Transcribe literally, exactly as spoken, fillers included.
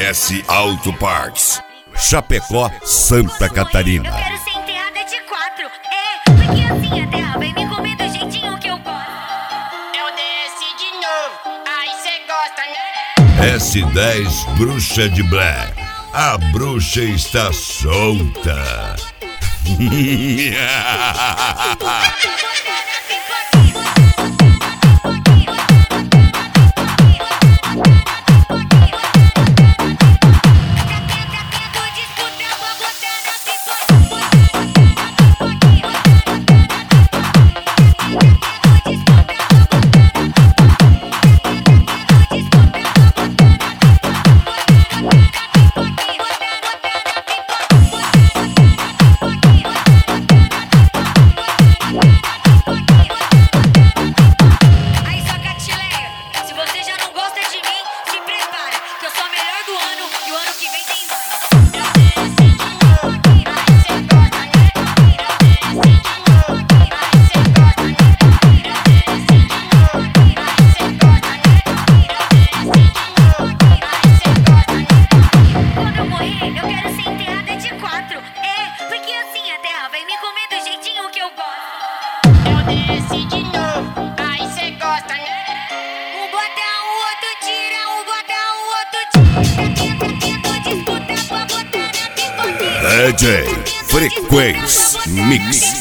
S Auto Parts, Chapecó, Santa Catarina. Eu quero ser enterrada de quatro. É, porque assim a terra vai me comer do jeitinho que eu gosto. Eu desci de novo, aí cê gosta, né? S dez Bruxa de Blair, a bruxa está solta. Desce de novo, aí cê gosta, né? Um bota, o outro tira, um bota, o outro tira. Tenta, tenta, disputa pra botar na pipoquinha. D J Frequência Mix.